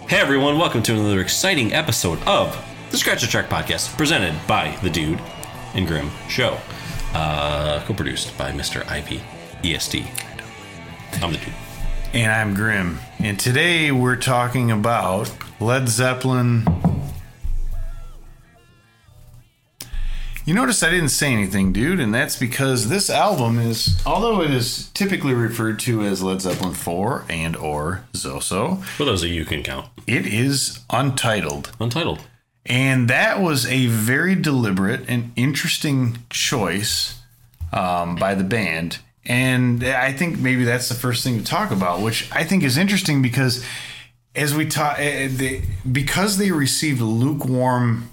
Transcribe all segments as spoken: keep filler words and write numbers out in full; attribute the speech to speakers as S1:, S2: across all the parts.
S1: Hey everyone, welcome to another exciting episode of the Scratch the Track podcast, presented by the Dude and Grim Show, uh, co-produced by Mister I P E S D. I'm the Dude.
S2: And I'm Grim. And today we're talking about Led Zeppelin. You notice I didn't say anything, dude, and that's because this album is, although it is typically referred to as Led Zeppelin four and or Zoso,
S1: For those of you who can count.
S2: It is untitled.
S1: Untitled.
S2: And that was a very deliberate and interesting choice um, by the band. And I think maybe that's the first thing to talk about, which I think is interesting because as we talk, they, because they received lukewarm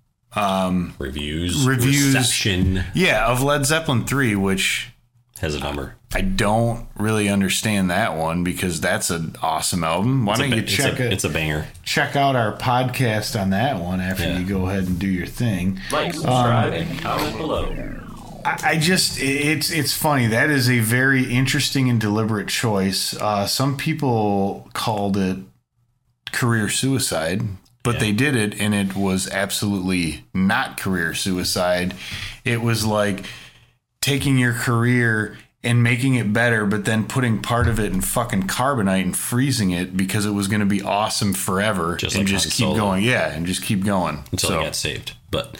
S2: um,
S1: reviews,
S2: reviews,
S1: reception.
S2: Yeah, of Led Zeppelin three, which
S1: has a number.
S2: I don't really understand that one because that's an awesome album. Why
S1: it's
S2: don't
S1: a,
S2: you check
S1: it's a,
S2: it?
S1: It's a banger.
S2: Check out our podcast on that one after
S1: yeah.
S2: you go ahead and do your thing.
S1: Like, subscribe, um, and comment below.
S2: I just, it's it's funny. That is a very interesting and deliberate choice. Uh, some people called it career suicide, but yeah. they did it, and it was absolutely not career suicide. It was like taking your career and making it better, but then putting part of it in fucking carbonite and freezing it because it was going to be awesome forever,
S1: just
S2: and
S1: like
S2: just keep
S1: Solo.
S2: going. Yeah, and just keep going
S1: until
S2: so.
S1: it got saved. But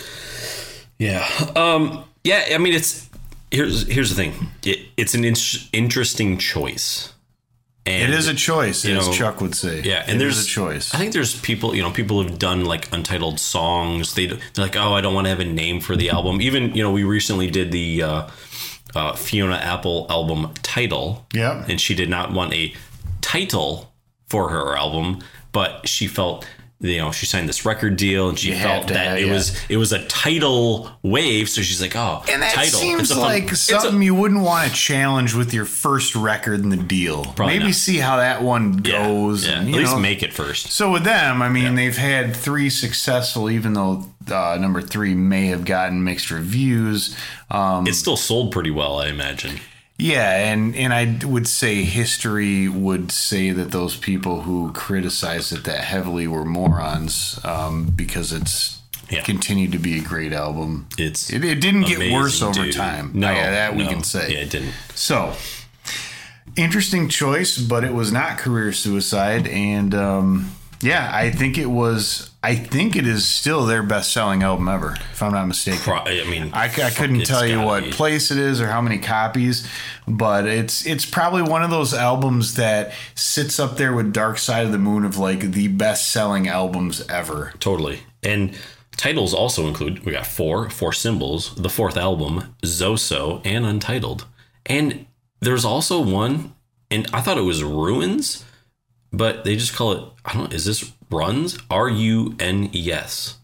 S1: yeah, um, yeah. I mean, it's here's here's the thing. It, it's an in- interesting choice. And,
S2: it is a choice, as
S1: know,
S2: Chuck would say.
S1: Yeah, and
S2: it
S1: there's
S2: is a choice.
S1: I think there's people, you know, people have done like untitled songs. They, they're like, oh, I don't want to have a name for the album. Even, you know, we recently did the uh, uh, Fiona Apple album Title.
S2: Yeah.
S1: And she did not want a title for her album, but she felt, you know, she signed this record deal and she
S2: you
S1: felt that
S2: have,
S1: it
S2: yeah.
S1: was it was a title wave. So she's like, oh,
S2: and that
S1: title.
S2: seems
S1: fun,
S2: like something
S1: a,
S2: you wouldn't want to challenge with your first record in the deal. Maybe
S1: not.
S2: see how that one goes.
S1: Yeah, yeah.
S2: And,
S1: At
S2: you
S1: least
S2: know,
S1: make it first.
S2: So with them, I mean,
S1: yeah.
S2: they've had three successful, even though uh, number three may have gotten mixed reviews. Um,
S1: it still sold pretty well, I imagine.
S2: Yeah, and, and I would say history would say that those people who criticized it that heavily were morons um, because it's yeah. continued to be a great album.
S1: It's
S2: It, it didn't
S1: amazing,
S2: get worse over
S1: dude.
S2: time.
S1: No,
S2: yeah, that we
S1: no.
S2: can say.
S1: Yeah, it didn't.
S2: So, interesting choice, but it was not career suicide. And um, yeah, I think it was... I think it is still their best-selling album ever, if I'm not mistaken.
S1: Pro- I mean,
S2: I, I couldn't tell you what
S1: be.
S2: place it is or how many copies, but it's it's probably one of those albums that sits up there with Dark Side of the Moon of like the best-selling albums ever.
S1: Totally. And titles also include, we got four, four symbols, the fourth album, Zoso, and Untitled. And there's also one, and I thought it was Ruins, but they just call it, I don't know, is this Runs? R U N E S.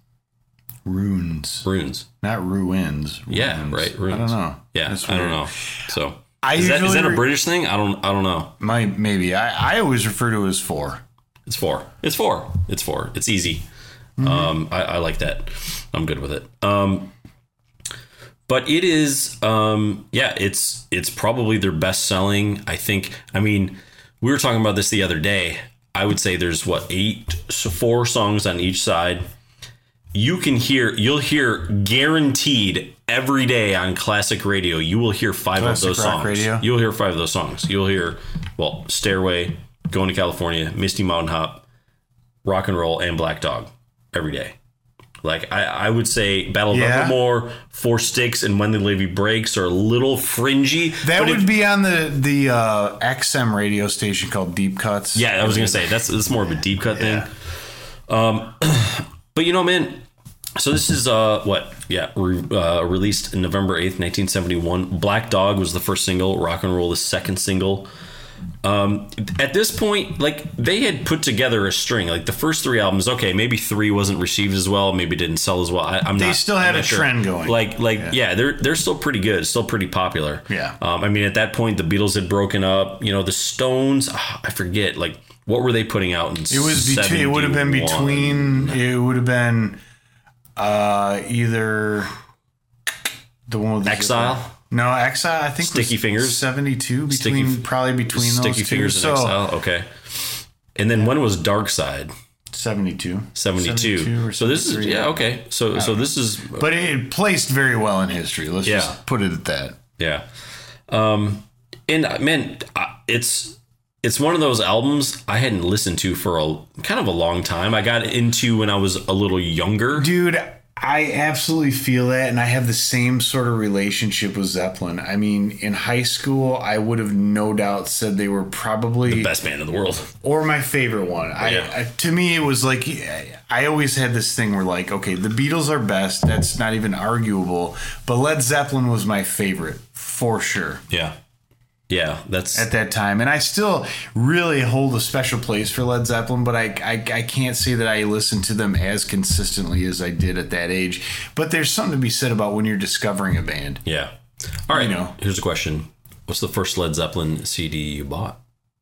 S2: Runes.
S1: Runes.
S2: Not ruins. Runes.
S1: Yeah, right. Runes.
S2: I don't know.
S1: Yeah, I don't know. So,
S2: I
S1: is, that, is that a
S2: re-
S1: British thing? I don't I don't know.
S2: My, maybe. I, I always refer to it as four.
S1: It's four. It's four. It's four. It's easy. Mm-hmm. Um, I, I like that. I'm good with it. Um, but it is, um, yeah, it's it's probably their best selling. I think, I mean, we were talking about this the other day. I would say there's what, eight, so four songs on each side. You can hear, you'll hear guaranteed every day on classic radio. You will hear five
S2: classic
S1: of those
S2: rock
S1: songs.
S2: Radio.
S1: You'll hear five of those songs. You'll hear, well, Stairway, Going to California, Misty Mountain Hop, Rock and Roll, and Black Dog every day. Like, I, I would say Battle of
S2: yeah.
S1: Evermore, Four Sticks, and When the Levee Breaks are a little fringy.
S2: That would
S1: if,
S2: be on the, the uh, X M radio station called Deep Cuts.
S1: Yeah, I was going to say, that's, that's more of a deep cut
S2: yeah.
S1: thing. Um, but, you know, man, so this is, uh, what, yeah, re, uh, released November eighth, nineteen seventy-one. Black Dog was the first single, Rock and Roll the second single. Um, at this point, like, they had put together a string. Like, the first three albums, okay, maybe three wasn't received as well, maybe didn't sell as well. I, I'm
S2: they
S1: not,
S2: still had
S1: I'm
S2: a
S1: not sure.
S2: trend going.
S1: Like, like, yeah.
S2: yeah,
S1: they're they're still pretty good, still pretty popular.
S2: Yeah.
S1: Um, I mean, at that point, the Beatles had broken up. You know, the Stones, oh, I forget. Like, what were they putting out in?
S2: It was between. It would have been between. It would have been uh, either the one with the
S1: Exile.
S2: Zipper. No, Exile. I think
S1: Sticky
S2: was
S1: Fingers.
S2: seventy-two between
S1: Sticky,
S2: probably between
S1: Sticky
S2: those two.
S1: Fingers and
S2: so,
S1: Exile. Okay. And then when was Dark Side?
S2: seventy-two.
S1: seventy-two.
S2: seventy-two or
S1: So this is
S2: seventy-three,
S1: yeah okay. So so this is
S2: But it placed very well in history. Let's
S1: Yeah.
S2: just put it at that.
S1: yeah. Um, and uh, man, I- it's it's one of those albums I hadn't listened to for a kind of a long time. I got into when I was a little younger.
S2: Dude, I absolutely feel that, and I have the same sort of relationship with Zeppelin. I mean, in high school, I would have no doubt said they were probably
S1: Best band in the world.
S2: or my favorite one. I,
S1: Yeah.
S2: I to me, it was like I always had this thing where like, okay, the Beatles are best. That's not even arguable. But Led Zeppelin was my favorite for sure
S1: Yeah. Yeah, that's
S2: at that time, and I still really hold a special place for Led Zeppelin. But I, I, I can't say that I listen to them as consistently as I did at that age. But there's something to be said about when you're discovering a band.
S1: yeah. All right,
S2: You know.
S1: here's a question. What's the first Led Zeppelin C D you bought?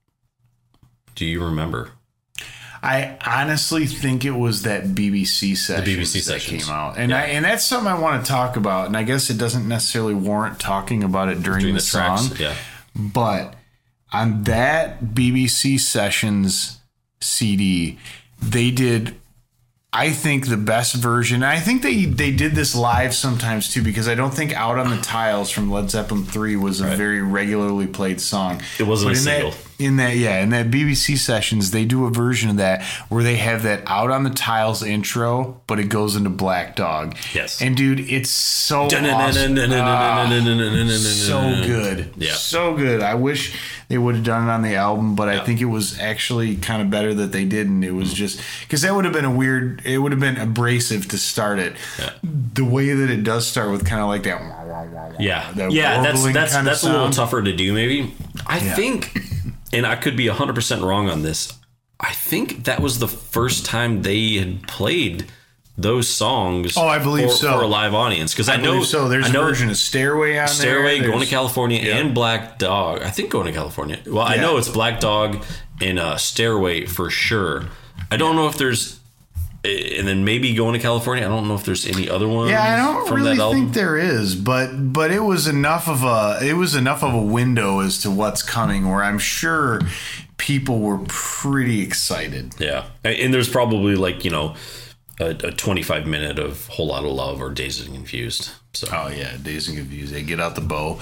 S1: Do you remember?
S2: I honestly think it was that B B C session
S1: B B C
S2: that
S1: sessions.
S2: came out, and
S1: Yeah.
S2: I and that's something I want to talk about. And I guess it doesn't necessarily warrant talking about it during,
S1: Doing
S2: the,
S1: the tracks?
S2: song,
S1: Yeah.
S2: but on that B B C sessions C D, they did, I think, the best version. I think they they did this live sometimes too, because I don't think "Out on the Tiles" from Led Zeppelin three was a
S1: Right.
S2: very regularly played song.
S1: It wasn't
S2: But
S1: a
S2: in
S1: single.
S2: That, in that, yeah, in that B B C sessions, they do a version of that where they have that "Out on the Tiles" intro, but it goes into Black Dog.
S1: Yes.
S2: And dude, it's so awesome. Ah, so good.
S1: Yeah.
S2: So good. I wish they would have done it on the album, but I
S1: Yeah.
S2: think it was actually kind of better that they didn't. It was just because that would have been a weird, it would have been abrasive to start it.
S1: Yeah.
S2: The way that it does start with kind of like that. wah, wah, wah, wah,
S1: Yeah,
S2: that
S1: yeah, that's
S2: warbling
S1: that's
S2: kind of
S1: that's a little
S2: sound.
S1: tougher to do. Maybe I
S2: Yeah.
S1: think, and I could be a hundred percent wrong on this. I think that was the first time they had played those songs.
S2: Oh, I believe
S1: for,
S2: so.
S1: for a live audience because I,
S2: I
S1: know
S2: believe so. There's
S1: I
S2: a
S1: know
S2: version of Stairway on
S1: Stairway,
S2: there.
S1: Going to
S2: There's-
S1: California,
S2: Yeah.
S1: and Black Dog. I think Going to California. Well, I
S2: Yeah.
S1: know it's Black Dog and uh, Stairway for sure. I don't know if there's, and then maybe Going to California. I don't know if there's any other ones.
S2: Yeah, I don't
S1: from
S2: really
S1: that album.
S2: think there is, but but it was enough of a it was enough of a window as to what's coming where I'm sure people were pretty excited.
S1: Yeah, and and there's probably like you know a, a twenty-five minute of Whole Lot of Love or Dazed and Confused. So
S2: Oh yeah, Dazed and Confused. They get out the bow.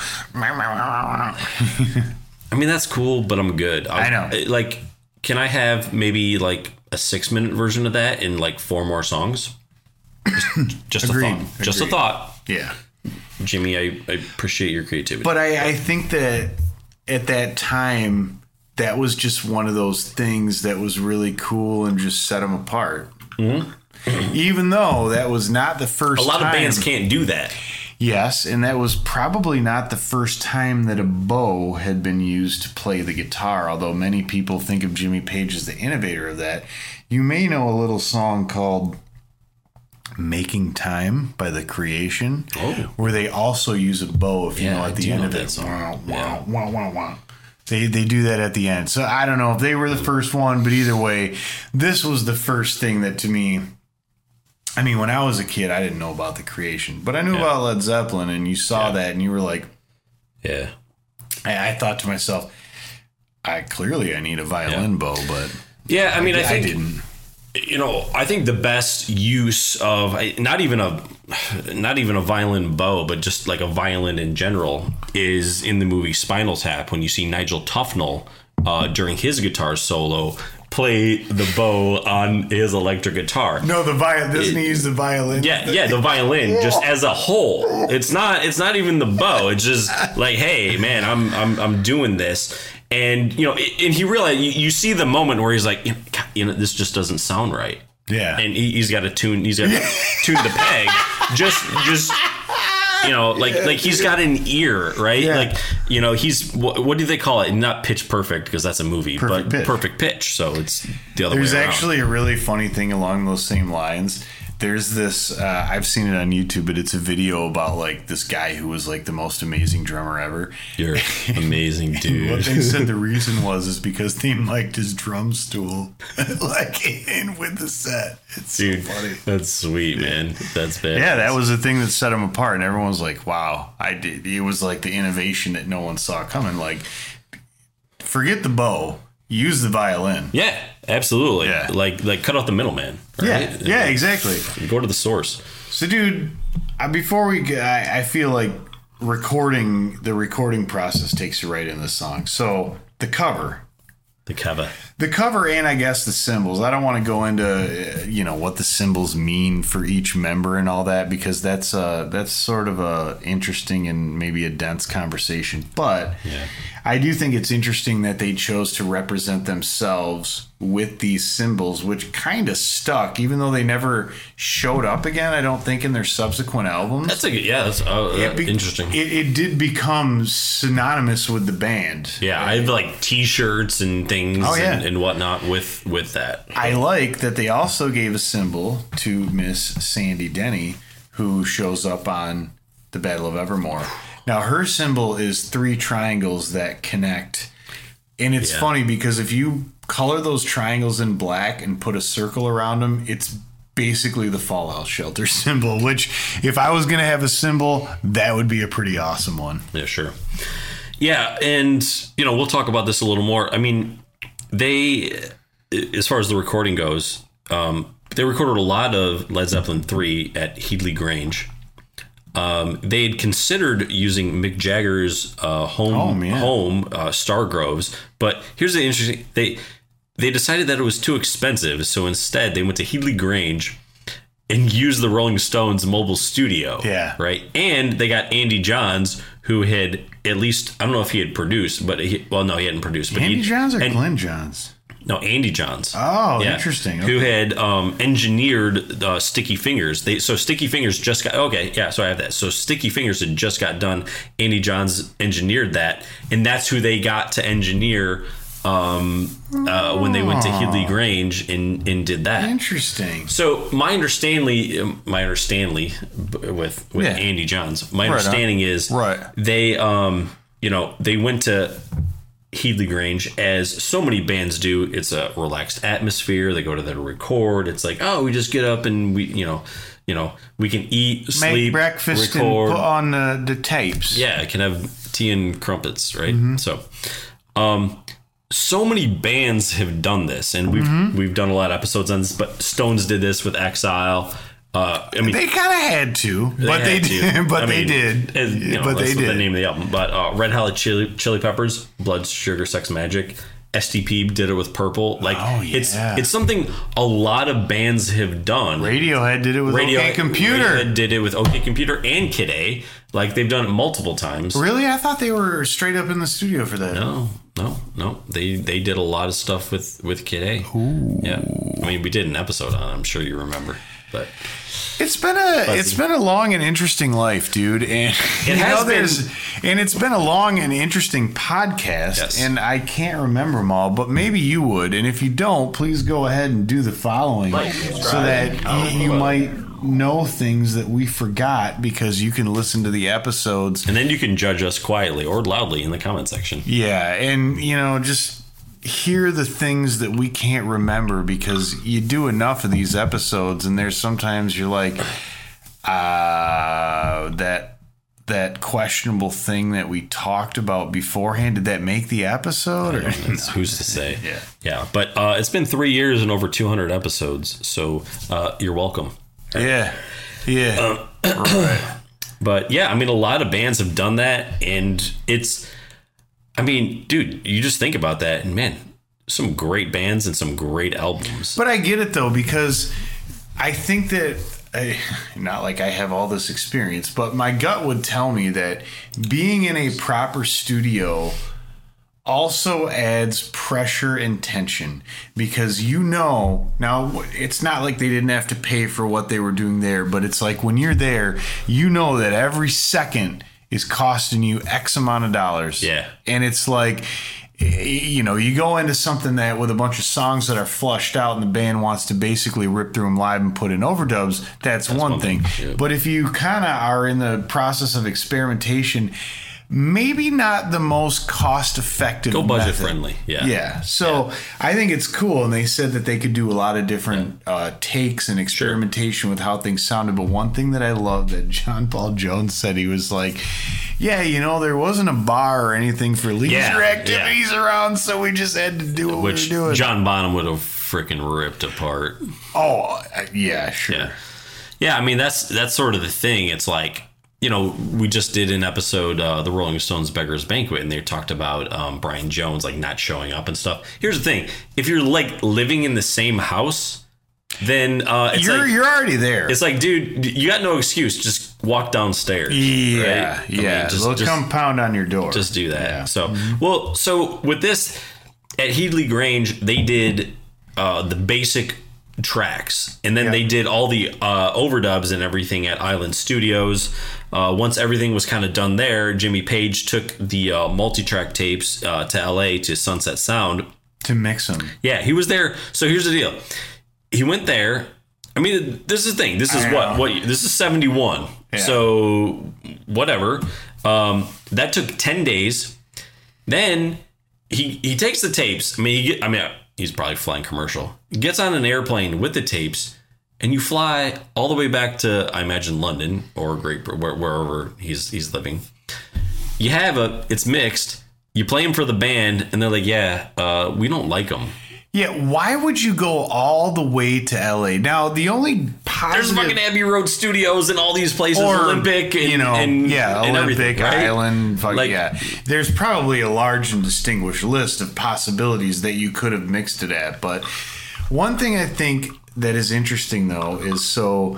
S1: I mean that's cool, but I'm good.
S2: I know.
S1: Like, can I have maybe like a six minute version of that in like four more songs? Just, just a
S2: Agreed.
S1: thought. Just a
S2: Agreed.
S1: thought.
S2: Yeah.
S1: Jimmy, I, I appreciate your creativity.
S2: But I, I think that at that time, that was just one of those things that was really cool and just set them apart. Mm-hmm. Even though that was not the first
S1: a lot
S2: time.
S1: of bands can't do that.
S2: Yes, and that was probably not the first time that a bow had been used to play the guitar, although many people think of Jimmy Page as the innovator of that. You may know a little song called Making Time by The Creation,
S1: Oh.
S2: where they also use a bow, if you
S1: Yeah,
S2: know,
S1: I
S2: at the
S1: do
S2: end
S1: know
S2: of
S1: that
S2: it.
S1: song.
S2: Wow,
S1: Yeah.
S2: wow, wow, wow, wow. They, they do that at the end. So I don't know if they were the first one, but either way, this was the first thing that to me... I mean, when I was a kid, I didn't know about The Creation, but I knew
S1: Yeah.
S2: about Led Zeppelin, and you saw
S1: Yeah.
S2: that, and you were like,
S1: Yeah.
S2: I, I thought to myself, I clearly I need a violin bow, but
S1: Yeah, I mean, I,
S2: I
S1: think
S2: didn't.
S1: you know, I think the best use of not even a not even a violin bow, but just like a violin in general is in the movie Spinal Tap when you see Nigel Tufnell uh, during his guitar solo play the bow on his electric guitar.
S2: No, the violin doesn't he use the violin?
S1: Yeah, yeah, the violin just as a whole. It's not it's not even the bow. It's just like, hey, man, I'm I'm I'm doing this. And you know, and he realized you, you see the moment where he's like, you know, God, you know, this just doesn't sound right.
S2: Yeah.
S1: And he, he's got to tune. He's got to tune the peg. Just, just you know, like like he's got an ear, right?
S2: Yeah.
S1: Like you know, he's what, what do they call it? Not pitch perfect because that's a movie,
S2: Perfect
S1: but
S2: pitch.
S1: perfect pitch. So it's the other
S2: There's
S1: way around.
S2: actually a really funny thing along those same lines. There's this, uh, I've seen it on YouTube, but it's a video about like this guy who was like the most amazing drummer ever.
S1: You're amazing,
S2: What
S1: dude.
S2: they said the reason was is because they mic'd his drum stool like in with the set. It's
S1: Dude,
S2: so funny.
S1: that's sweet, man. That's bad.
S2: Yeah, that was the thing that set him apart, and everyone was like, "Wow, I did." It was like the innovation that no one saw coming. Like, forget the bow. use the violin.
S1: Yeah, absolutely.
S2: Yeah.
S1: Like like cut out the middleman. Right?
S2: Yeah, yeah, exactly.
S1: Go to the source.
S2: So, dude, uh, before we get, I, I feel like recording, the recording process takes you right in the song. So, the cover.
S1: The cover.
S2: The cover and I guess the symbols. I don't want to go into, uh, you know, what the symbols mean for each member and all that, because that's uh, that's sort of a interesting and maybe a dense conversation. But
S1: yeah.
S2: I do think it's interesting that they chose to represent themselves with these symbols, which kind of stuck, even though they never showed up again, I don't think, in their subsequent albums.
S1: That's a good, yeah, that's uh,
S2: It be-
S1: interesting.
S2: It, it did become synonymous with the band.
S1: Yeah, I have like T-shirts and things
S2: Oh, yeah.
S1: and, and whatnot with with that.
S2: I like that they also gave a symbol to Miss Sandy Denny, who shows up on the Battle of Evermore. Now, her symbol is three triangles that connect. And it's
S1: Yeah.
S2: funny because if you color those triangles in black and put a circle around them, it's basically the Fallout Shelter symbol, which if I was going to have a symbol, that would be a pretty awesome one.
S1: Yeah, sure. Yeah, and you know we'll talk about this a little more. I mean, they, as far as the recording goes, um, they recorded a lot of Led Zeppelin three at Headley Grange. Um, they had considered using Mick Jagger's uh, home
S2: Home, yeah.
S1: home uh, Stargroves, but here's the interesting they they decided that it was too expensive, so instead they went to Headley Grange and used the Rolling Stones mobile studio.
S2: Yeah.
S1: Right. And they got Andy Johns, who had at least, I don't know if he had produced, but he, well, no, he hadn't produced. But
S2: Andy
S1: he,
S2: Johns or
S1: and,
S2: Glenn Johns?
S1: No, Andy Johns.
S2: Oh, interesting.
S1: Who
S2: Okay.
S1: had um, engineered uh, Sticky Fingers. They So Sticky Fingers just got, okay, yeah, so I have that. So Sticky Fingers had just got done. Andy Johns engineered that. And that's who they got to engineer um, uh, when they went to Headley Grange and, and did that.
S2: Interesting.
S1: So my understanding, my understanding with with
S2: Yeah.
S1: Andy Johns, my
S2: Right on.
S1: understanding is
S2: Right.
S1: they, um, you know, they went to Headley Grange as so many bands do. It's a relaxed atmosphere. They go to there to record. It's like, oh, we just get up and we, you know, you know, we can eat,
S2: Make
S1: sleep,
S2: breakfast
S1: record.
S2: and put on the, the tapes.
S1: Yeah, I can have tea and crumpets, right?
S2: Mm-hmm.
S1: So, um, so many bands have done this, and we've
S2: Mm-hmm.
S1: we've done a lot of episodes on this. But Stones did this with Exile. Uh, I mean,
S2: They kind of had to, but they,
S1: had to.
S2: did. But
S1: I
S2: they
S1: mean,
S2: did.
S1: and, you know,
S2: but
S1: that's
S2: they
S1: the
S2: did.
S1: name of the album. But uh, Red Hot Chili, Chili Peppers, Blood, Sugar, Sex, Magic. S T P did it with Purple. Like
S2: Oh, yeah.
S1: it's it's something a lot of bands have done.
S2: Radiohead did it with
S1: Radio-
S2: OK Computer.
S1: Radiohead did it with OK Computer and Kid A. Like they've done it multiple times.
S2: Really? I thought they were straight up in the studio for that.
S1: No, no, no. They they did a lot of stuff with with Kid A. Ooh. Yeah, I mean we did an episode on it. I'm sure you remember, but.
S2: It's been a it's been a long and interesting life, dude, and you
S1: has
S2: know, there's and it's been a long and interesting podcast,
S1: Yes.
S2: and I can't remember them all, but maybe you would, and if you don't, please go ahead and do the following,
S1: Like,
S2: so
S1: subscribe.
S2: that
S1: Oh,
S2: you, you
S1: well.
S2: might know things that we forgot because you can listen to the episodes.
S1: And then you can judge us quietly or loudly in the comment section.
S2: Yeah, and you know, just hear the things that we can't remember because you do enough of these episodes, and there's sometimes you're like, uh, that that questionable thing that we talked about beforehand, did that make the episode? Or?
S1: It's, who's to say?
S2: Yeah.
S1: Yeah. But uh, it's been three years and over two hundred episodes. So uh, you're welcome.
S2: Yeah, yeah.
S1: Um,
S2: right.
S1: But yeah, I mean, a lot of bands have done that. And it's, I mean, dude, you just think about that. And man, some great bands and some great albums.
S2: But I get it though, because I think that I, not like I have all this experience, but my gut would tell me that being in a proper studio also adds pressure and tension, because you know, now it's not like they didn't have to pay for what they were doing there, but it's like when you're there, you know that every second is costing you X amount of dollars.
S1: Yeah.
S2: And it's like, you know, you go into something that with a bunch of songs that are flushed out and the band wants to basically rip through them live and put in overdubs, that's, one,
S1: one
S2: thing.
S1: thing, yeah.
S2: But if you kind of are in the process of experimentation, maybe not the most cost effective.
S1: Go budget
S2: method.
S1: friendly. Yeah.
S2: Yeah. So yeah. I think it's cool. And they said that they could do a lot of different yeah. uh, takes and experimentation sure. with how things sounded. But one thing that I love that John Paul Jones said, he was like, yeah, you know, there wasn't a bar or anything for leisure yeah, activities yeah. around. So we just had to do what
S1: Which
S2: we were doing.
S1: John Bonham would have freaking ripped apart.
S2: Oh, yeah, sure.
S1: Yeah. yeah. I mean, that's, that's sort of the thing. It's like, you know, we just did an episode, uh, the Rolling Stones Beggar's Banquet, and they talked about um, Brian Jones, like, not showing up and stuff. Here's the thing. If you're, like, living in the same house, then uh, it's
S2: you're,
S1: like...
S2: You're already there.
S1: It's like, dude, you got no excuse. Just walk downstairs.
S2: Yeah,
S1: right?
S2: yeah. I mean, just, They'll just, come pound on your door.
S1: Just do that.
S2: Yeah.
S1: So, mm-hmm. well, so with this, at Headley Grange, they did uh, the basic... tracks, and then yep. they did all the uh, overdubs and everything at Island Studios. Uh, once everything was kind of done there, Jimmy Page took the uh, multi-track tapes uh, to L A to Sunset Sound
S2: to mix them.
S1: Yeah, he was there. So here's the deal: he went there. I mean, this is the thing. This is I what know. what this is seventy-one. Yeah. So whatever. Um, that took ten days. Then he he takes the tapes. I mean, he get, I mean. He's probably flying commercial. Gets on an airplane with the tapes, and you fly all the way back to, I imagine, London or Great where, wherever he's he's living. You have a, it's mixed. You play him for the band, and they're like, "Yeah, uh, we don't like him."
S2: Yeah, why would you go all the way to L A? Now, the only positive...
S1: There's fucking Abbey Road Studios and all these places, or, Olympic, and,
S2: you know,
S1: and,
S2: yeah,
S1: and
S2: Olympic
S1: right?
S2: Island, fuck,
S1: like,
S2: yeah. There's probably a large and distinguished list of possibilities that you could have mixed it at. But one thing I think that is interesting, though, is so...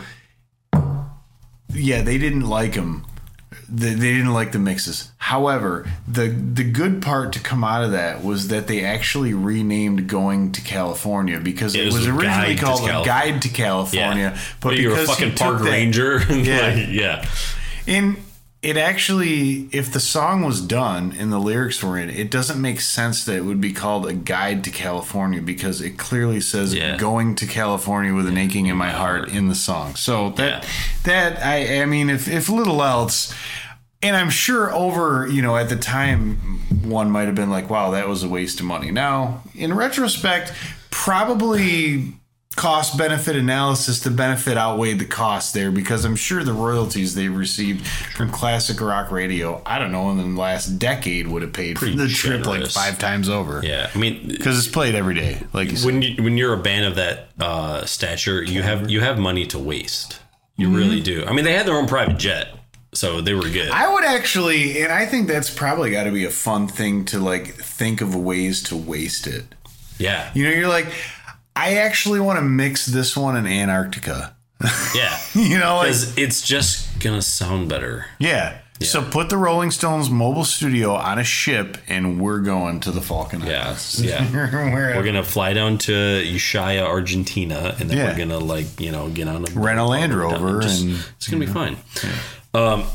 S2: Yeah, they didn't like him. They, they didn't like the mixes. However, the the good part to come out of that was that they actually renamed Going to California, because it, it was, was originally called A Guide to California.
S1: Yeah.
S2: But,
S1: but you're a fucking park that, ranger.
S2: Yeah.
S1: like, yeah.
S2: And it actually, if the song was done and the lyrics were in, it doesn't make sense that it would be called A Guide to California, because it clearly says yeah. Going to California with an aching in my heart in the song. So that, yeah. that I, I mean, if, if little else... And I'm sure over, you know, at the time, one might have been like, wow, that was a waste of money. Now, in retrospect, probably cost-benefit analysis, the benefit outweighed the cost there, because I'm sure the royalties they received from classic rock radio, I don't know, in the last decade would have paid
S1: Pretty
S2: for the
S1: generous.
S2: trip like five times over.
S1: Yeah, I mean...
S2: Because it's played every day, like you said.
S1: When, you, when you're a band of that uh, stature, you have, you have money to waste. You mm-hmm. really do. I mean, they had their own private jet. So they were good.
S2: I would actually, and I think that's probably got to be a fun thing to like think of ways to waste it.
S1: Yeah.
S2: You know, you're like, I actually want to mix this one in Antarctica.
S1: Yeah.
S2: You know,
S1: because
S2: like,
S1: it's just going to sound better.
S2: Yeah. yeah. So put the Rolling Stones mobile studio on a ship, and we're going to the Falcon Islands.
S1: Yeah. Yeah. we're going to fly down to Ushuaia, Argentina, and then yeah. we're going to, like, you know, get on a
S2: rent a Land Rover. And,
S1: and it's going to be fine. Yeah. Um,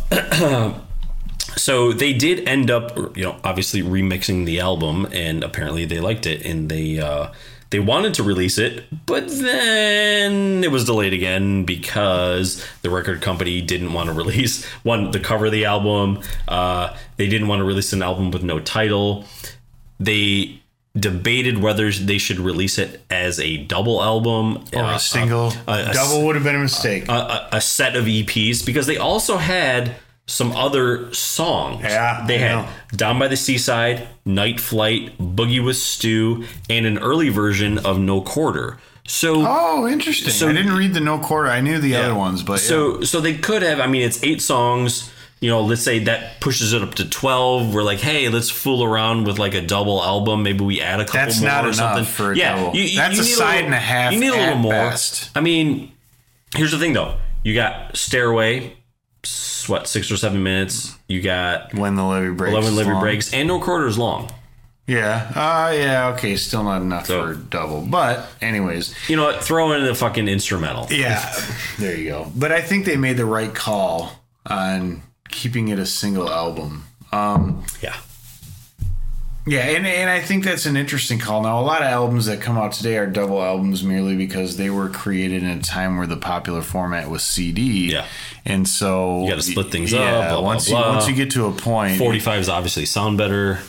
S1: so they did end up, you know, obviously remixing the album, and apparently they liked it, and they uh, they wanted to release it, but then it was delayed again because the record company didn't want to release one the cover of the album. Uh, they didn't want to release an album with no title. They debated whether they should release it as a double album
S2: or uh, a single. A, a, double would have been a mistake.
S1: A, a, a set of E Ps, because they also had some other songs.
S2: Yeah,
S1: they
S2: I
S1: had
S2: know.
S1: Down by the Seaside, Night Flight, Boogie with Stu, and an early version of No Quarter. So,
S2: oh, interesting. So I didn't read the No Quarter. I knew the yeah. other ones, but
S1: so
S2: yeah.
S1: so they could have. I mean, it's eight songs. You know, let's say that pushes it up to twelve. We're like, hey, let's fool around with like a double album. Maybe we add a couple
S2: That's
S1: more
S2: not
S1: or
S2: enough
S1: something.
S2: for a
S1: yeah,
S2: double.
S1: You, you,
S2: That's
S1: you
S2: a side a little, and a half.
S1: You need a little more.
S2: Best.
S1: I mean, here's the thing, though. You got Stairway, what, six or seven minutes. You got
S2: When the Levee Breaks.
S1: When the Levee Breaks, and No Quarter is long.
S2: Yeah. Uh, yeah. Okay. Still not enough so, for double. But anyways.
S1: You know what? Throw in a fucking instrumental.
S2: Yeah. There you go. But I think they made the right call on keeping it a single album. Um,
S1: yeah.
S2: Yeah, and, and I think that's an interesting call. Now, a lot of albums that come out today are double albums merely because they were created in a time where the popular format was C D.
S1: Yeah.
S2: And so...
S1: You got to split things
S2: yeah,
S1: up, blah,
S2: once
S1: blah,
S2: you,
S1: blah.
S2: Once you get to a point...
S1: forty-fives obviously sound better.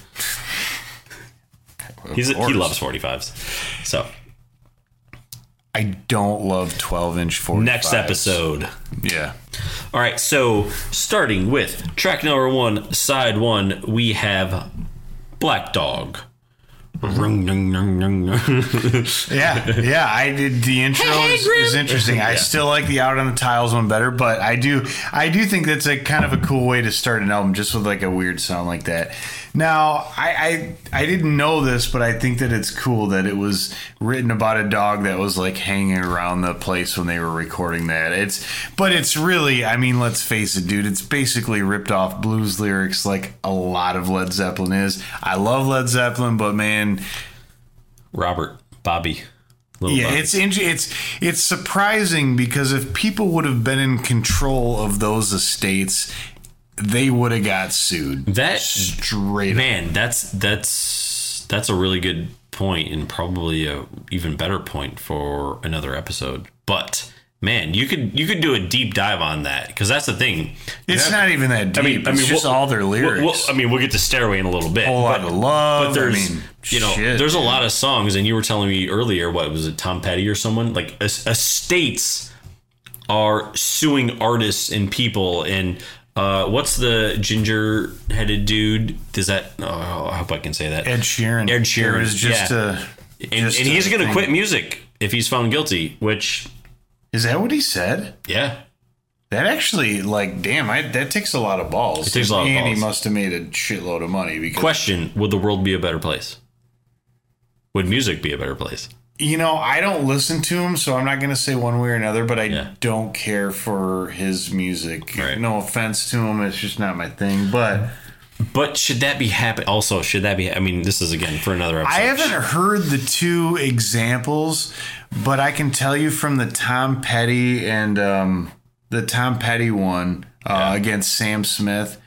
S1: He's a, he
S2: course.
S1: loves forty-fives. So...
S2: I don't love twelve-inch forty-fives.
S1: Next episode.
S2: Yeah.
S1: All right, so starting with track number one, side one, we have Black Dog. Rung, rung, rung, rung, rung.
S2: Yeah, yeah. I did the intro
S1: Hey,
S2: is,
S1: Grim.
S2: is interesting. I
S1: Yeah.
S2: still like the Out on the Tiles one better, but I do I do think that's a kind of a cool way to start an album, just with like a weird sound like that. Now, I I, I didn't know this, but I think that it's cool that it was written about a dog that was like hanging around the place when they were recording that. It's but it's really, I mean, let's face it, dude, it's basically ripped off blues lyrics like a lot of Led Zeppelin is. I love Led Zeppelin, but man,
S1: Robert, Bobby. Little
S2: yeah,
S1: Bobby.
S2: it's it's it's surprising because if people would have been in control of those estates, they would have got sued.
S1: That
S2: straight up.
S1: Man, that's that's that's a really good point and probably a even better point for another episode. But man, you could you could do a deep dive on that because that's the thing.
S2: It's
S1: That-
S2: not even that deep.
S1: I mean, I
S2: it's
S1: mean,
S2: just
S1: we'll-
S2: all their lyrics.
S1: We'll, we'll- I mean, we'll get to Stairway in a little bit.
S2: Whole lot of love.
S1: But there's,
S2: I mean,
S1: you know,
S2: shit,
S1: there's a
S2: dude.
S1: lot of songs, and you were telling me earlier, what was it, Tom Petty or someone? Like, es- estates are suing artists and people, and uh, what's the ginger-headed dude? Does that? Oh, I hope I can say that.
S2: Ed Sheeran.
S1: Ed Sheeran,
S2: It was just
S1: yeah.
S2: a.
S1: and,
S2: just
S1: and he's
S2: a
S1: going to
S2: thing.
S1: quit music if he's found guilty. Which,
S2: Is that what he said?
S1: yeah,
S2: That actually, like, damn, I, that takes a lot of balls.
S1: It takes a lot of
S2: and
S1: balls.
S2: he must have made a shitload of money because
S1: question: would the world be a better place? Would music be a better place?
S2: you know, I don't listen to him, so I'm not going to say one way or another, but I
S1: Yeah.
S2: don't care for his music.
S1: Right.
S2: No offense to him, it's just not my thing. But
S1: But should that be happen? Also, should that be? I mean, this is again for another episode.
S2: I haven't heard the two examples, but I can tell you from the Tom Petty and um, the Tom Petty one uh,
S1: Yeah.
S2: against Sam Smith.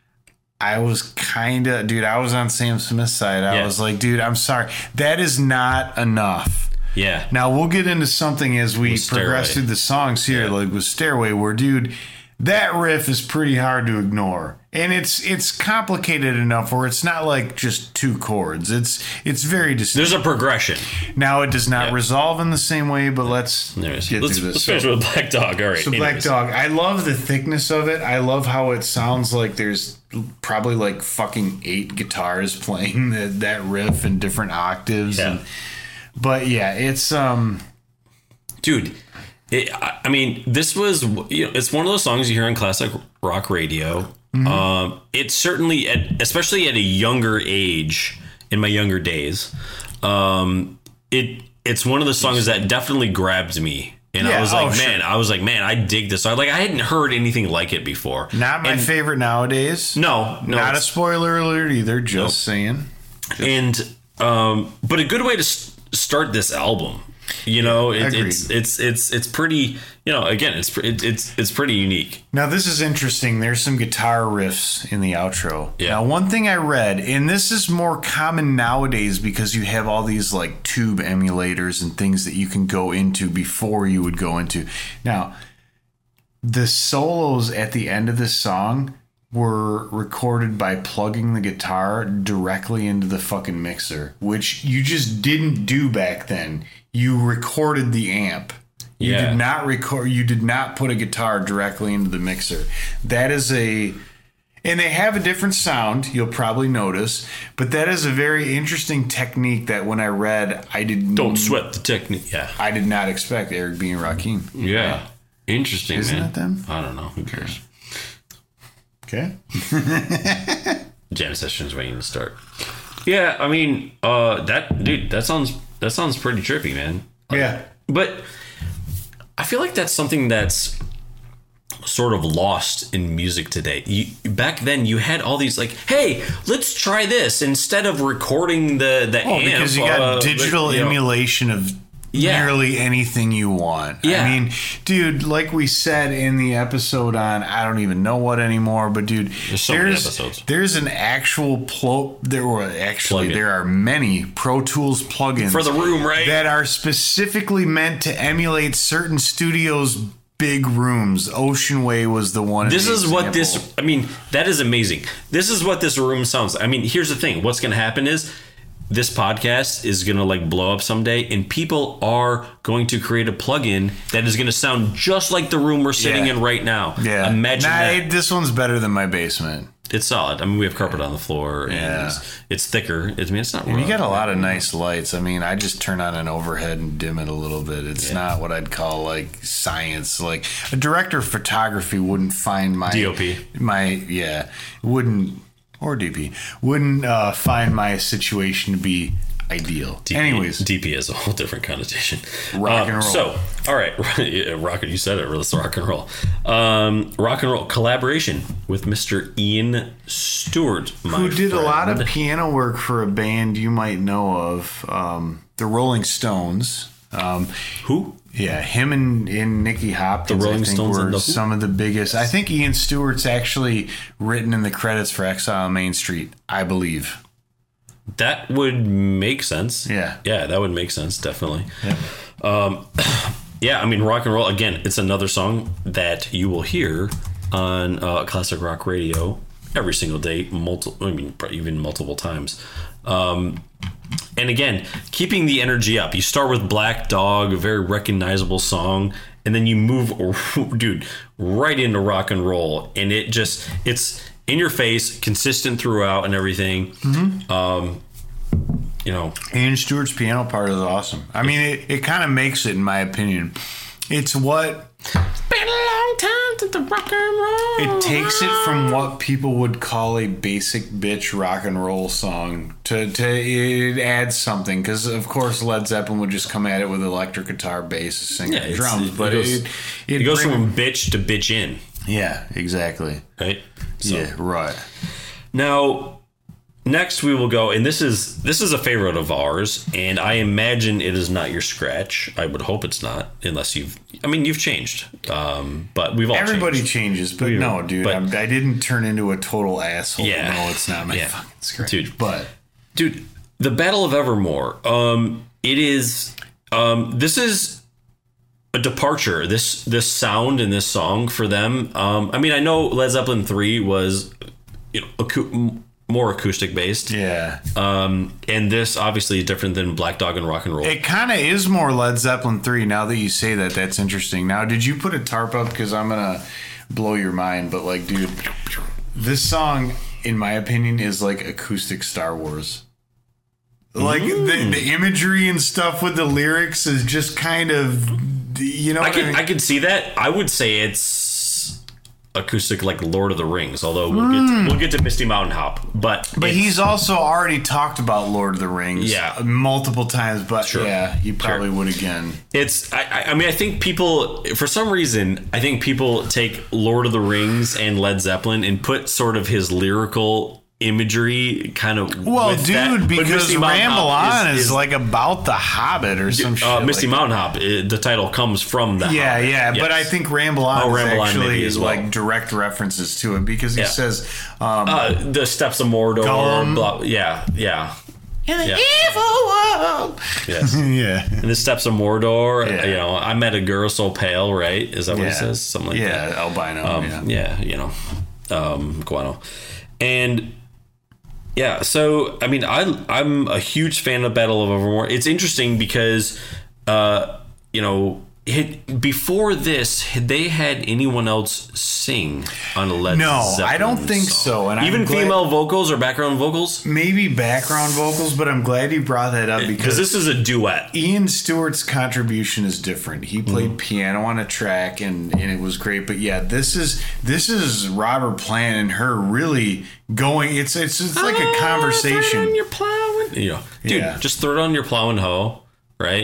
S2: I was kind of, dude, I was on Sam Smith's side. I
S1: Yeah.
S2: was like, dude, I'm sorry. That is not enough.
S1: Yeah.
S2: Now, we'll get into something as we
S1: With Stairway.
S2: progress through the songs here,
S1: Yeah.
S2: like with Stairway, where, dude, that riff is pretty hard to ignore. And it's it's complicated enough where it's not like just two chords. It's it's very distinct.
S1: There's a progression.
S2: Now, it does not
S1: Yeah.
S2: resolve in the same way, but let's
S1: There is.
S2: get
S1: Let's,
S2: through
S1: let's
S2: this.
S1: finish
S2: So-
S1: with Black Dog. All right.
S2: so Black
S1: anyways.
S2: Dog, I love the thickness of it. I love how it sounds like there's probably like fucking eight guitars playing that, that riff in different octaves.
S1: Yeah.
S2: And, but yeah, it's um
S1: Dude, it, I I mean, this was, you know, it's one of those songs you hear on classic rock radio.
S2: Mm-hmm.
S1: Um, it's certainly, at, especially at a younger age, in my younger days, um, it it's one of the songs that definitely grabbed me. And I
S2: Yeah,
S1: was like,
S2: oh, sure.
S1: man, I was like, man, I dig this song. Like, I hadn't heard anything like it before.
S2: not my
S1: And-
S2: favorite nowadays.
S1: No, no.
S2: not a
S1: it's-
S2: spoiler alert either, just saying.
S1: and um but a good way to s- start this album, you know, it,
S2: agreed.
S1: it's it's it's it's pretty, you know, again, it's pre- it, it's it's pretty unique.
S2: Now, this is interesting. There's some guitar riffs in the outro.
S1: Yeah.
S2: Now, one thing I read, and this is more common nowadays because you have all these like tube emulators and things that you can go into before you would go into. Now, the solos at the end of this song were recorded by plugging the guitar directly into the fucking mixer, which you just didn't do back then. You recorded the amp. You
S1: Yeah.
S2: did not record. You did not put a guitar directly into the mixer. That is a, and they have a different sound. You'll probably notice, but that is a very interesting technique that when I read, I did
S1: Don't sweat the technique. Yeah.
S2: I did not expect Eric B. and Rakim.
S1: Yeah. Interesting,
S2: Isn't
S1: man.
S2: it them?
S1: I don't know. Who cares?
S2: Okay.
S1: Jam session's waiting to start. Yeah, I mean, uh, that dude, that sounds that sounds pretty trippy, man.
S2: Yeah.
S1: But I feel like that's something that's sort of lost in music today. You, back then, you had all these like, "Hey, let's try this," instead of recording the the
S2: Oh,
S1: amp.
S2: because you got
S1: uh,
S2: digital
S1: you know,
S2: emulation of
S1: Yeah.
S2: nearly anything you want.
S1: Yeah.
S2: I mean, dude, like we said in the episode on I don't even know what anymore, but dude,
S1: There's so many episodes.
S2: there's an actual plo- there were actually
S1: Plugin.
S2: there are many Pro Tools plugins
S1: For the room, right?
S2: that are specifically meant to emulate certain studios' big rooms. Ocean Way was the one.
S1: This
S2: the
S1: is what
S2: example.
S1: this, I mean, that is amazing. This is what this room sounds. I mean, here's the thing. What's going to happen is this podcast is going to like blow up someday, and people are going to create a plugin that is going to sound just like the room we're sitting
S2: Yeah.
S1: in right now.
S2: Yeah.
S1: Imagine
S2: Nah,
S1: that.
S2: this one's better than my basement.
S1: It's solid. I mean, we have carpet on the floor, and
S2: Yeah.
S1: it's, it's thicker. I mean, it's not.
S2: You got a lot of nice lights. I mean, I just turn on an overhead and dim it a little bit. It's
S1: Yeah.
S2: not what I'd call like science. Like a director of photography wouldn't find my
S1: D O P.
S2: My yeah, wouldn't or D P wouldn't uh, find my situation to be ideal.
S1: D P,
S2: Anyways,
S1: D P has a whole different connotation.
S2: Rock and roll.
S1: So, all right, yeah, rock. You said it. Let's rock and roll. Um, rock and roll collaboration with Mister Ian Stewart, my
S2: who did a lot of
S1: friend.
S2: piano work for a band you might know of, um, the Rolling Stones. Um,
S1: Who?
S2: Yeah, him and, and Nicky Hopkins,
S1: The Rolling
S2: I think,
S1: Stones
S2: were
S1: and the Who?
S2: some of the biggest. I think Ian Stewart's actually written in the credits for Exile on Main Street, I believe.
S1: That would make sense.
S2: Yeah.
S1: Yeah, that would make sense, definitely.
S2: Yeah.
S1: Um, yeah, I mean, rock and roll, again, it's another song that you will hear on uh, classic rock radio every single day, multiple, I mean, even multiple times. Um, and again, keeping the energy up. You start with Black Dog, a very recognizable song, and then you move, dude, right into rock and roll. And it just, it's in your face, consistent throughout and everything. Mm-hmm. Um, you know,
S2: Ian Stewart's piano part is awesome. I mean, it, it kind of makes it, in my opinion. It's what...
S1: been a long time since the rock and roll.
S2: It takes it from what people would call a basic bitch rock and roll song to, to it adds something. Because, of course, Led Zeppelin would just come at it with electric guitar, bass, singing,
S1: Yeah, it's-
S2: drums.
S1: it
S2: But
S1: goes-
S2: it, it,
S1: It goes
S2: bring-
S1: from bitch to bitch in,
S2: Yeah, exactly.
S1: right? So,
S2: Yeah, right.
S1: Now, next we will go, and this is this is a favorite of ours, and I imagine it is not your scratch. I would hope it's not, unless you've. I mean, you've changed, um, but we've all
S2: Everybody
S1: changed.
S2: changes, but
S1: We-
S2: no, dude,
S1: but-
S2: I'm, I didn't turn into a total asshole.
S1: Yeah.
S2: No, it's not my
S1: Yeah.
S2: fucking scratch.
S1: Dude.
S2: But
S1: Dude, the Battle of Evermore. Um, it is. Um, this is a departure. This this sound and this song for them. Um, I mean, I know Led Zeppelin three was, you know, acou- more acoustic based.
S2: yeah,
S1: Um, and this obviously is different than Black Dog and Rock and Roll.
S2: it kind of is more Led Zeppelin three. Now that you say that, that's interesting. Now, did you put a tarp up? Because I'm gonna blow your mind. But like, dude, this song, in my opinion, is like acoustic Star Wars. Like the, the imagery and stuff with the lyrics is just kind of, you know,
S1: I
S2: what
S1: can
S2: I mean?
S1: I can see that. I would say it's acoustic like Lord of the Rings, although we'll get to, we'll get to Misty Mountain Hop. But
S2: But
S1: it's-
S2: he's also already talked about Lord of the Rings,
S1: Yeah.
S2: multiple times. But
S1: Sure.
S2: yeah, he probably
S1: Sure.
S2: would again.
S1: It's I, I- I mean I think people for some reason I think people take Lord of the Rings and Led Zeppelin and put sort of his lyrical imagery kind of
S2: Well,
S1: with
S2: dude,
S1: that. But
S2: because
S1: Misty Mountain
S2: Ramble
S1: Hop
S2: On is, like about the Hobbit or some shit.
S1: uh, Misty
S2: like
S1: Mountain Hop. It, the title comes from the
S2: Yeah,
S1: Hobbit.
S2: yeah, but I
S1: Yes.
S2: think Ramble On
S1: Oh,
S2: is
S1: Ramble On
S2: actually
S1: maybe as well.
S2: like direct references to it because he
S1: Yeah.
S2: says, um,
S1: uh, the Steps of Mordor.
S2: Gollum.
S1: Blah, yeah, yeah,
S2: "In the
S1: yeah.
S2: evil world."
S1: yes.
S2: Yeah,
S1: And the Steps of Mordor.
S2: Yeah.
S1: You know, I met a girl so pale. Right? Is that what
S2: yeah,
S1: it says? Something like that.
S2: yeah, albino.
S1: Um,
S2: yeah.
S1: yeah, you know, um, guano, and yeah. So I mean, I I'm a huge fan of Battle of Evermore. It's interesting because, uh, you know, it, before this, had they had anyone else sing on a Led
S2: No,
S1: Zeppelin
S2: I don't think
S1: song?
S2: so, and I'm
S1: even
S2: glad-
S1: female vocals or background vocals,
S2: Maybe background vocals, but I'm glad you brought that up
S1: because
S2: because
S1: this is a duet.
S2: Ian Stewart's contribution is different. He played
S1: Mm-hmm.
S2: piano on a track, and, and it was great. But yeah, this is this is Robert Plant and her really going. It's it's it's like a conversation.
S1: You're plowing. You know, dude,
S2: Yeah.
S1: just throw it on your plow and hoe, right?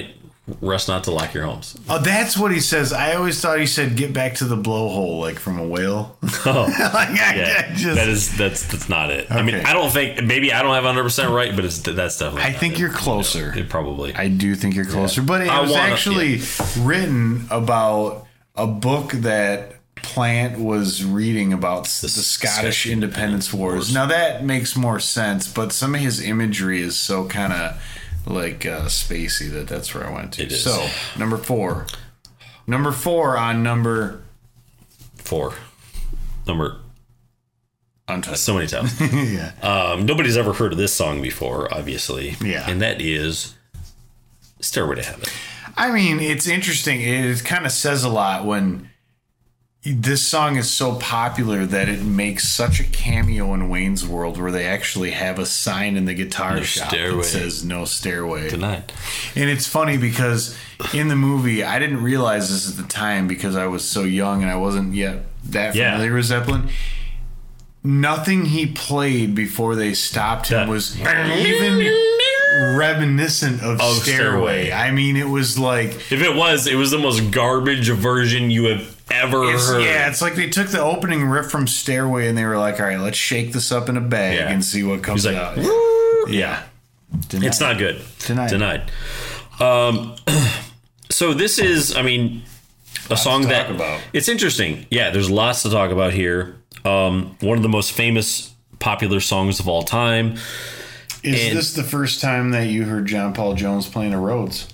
S1: rest not to lock your homes.
S2: Oh, that's what he says. I always thought he said get back to the blowhole, like from a whale.
S1: Oh,
S2: like, I,
S1: yeah.
S2: I just,
S1: that is that's that's not it.
S2: Okay.
S1: I mean, I don't think maybe I don't have one hundred percent right, but it's that's definitely.
S2: I
S1: not
S2: think
S1: it.
S2: you're closer.
S1: You know, it probably.
S2: I do think you're closer, yeah. but it
S1: I
S2: was
S1: wanna,
S2: actually
S1: yeah.
S2: written about a book that Plant was reading about the, the Scottish Scottish Independence Wars. Now that makes more sense, but some of his imagery is so kind of like uh, spacey that that's where I went to.
S1: It is.
S2: So number four, number four on number
S1: four, number.
S2: Untouched.
S1: So many times.
S2: yeah.
S1: Um, nobody's ever heard of this song before, obviously.
S2: Yeah.
S1: And that is Stairway to Heaven.
S2: I mean, it's interesting. It kind of says a lot when this song is so popular that it makes such a cameo in Wayne's World where they actually have a sign in the guitar
S1: No
S2: shop
S1: stairway.
S2: that says no stairway.
S1: Tonight.
S2: And it's funny because in the movie, I didn't realize this at the time because I was so young and I wasn't yet that
S1: Yeah.
S2: familiar with Zeppelin. Nothing he played before they stopped him
S1: That-
S2: was even reminiscent of,
S1: Of
S2: Stairway.
S1: Stairway.
S2: I mean, it was like...
S1: If it was, it was the most garbage version you have ever
S2: It's,
S1: heard.
S2: yeah, it's like they took the opening riff from Stairway and they were like, all right, let's shake this up in a bag
S1: Yeah.
S2: and see what comes
S1: He's like,
S2: out.
S1: "Woo."
S2: Yeah. Denied.
S1: It's not good.
S2: Denied.
S1: Denied. Um, so this is, I mean, a song
S2: to
S1: that
S2: talk about.
S1: It's interesting. Yeah, there's lots to talk about here. Um, one of the most famous popular songs of all time.
S2: Is
S1: And-
S2: this the first time that you heard John Paul Jones playing a Rhodes?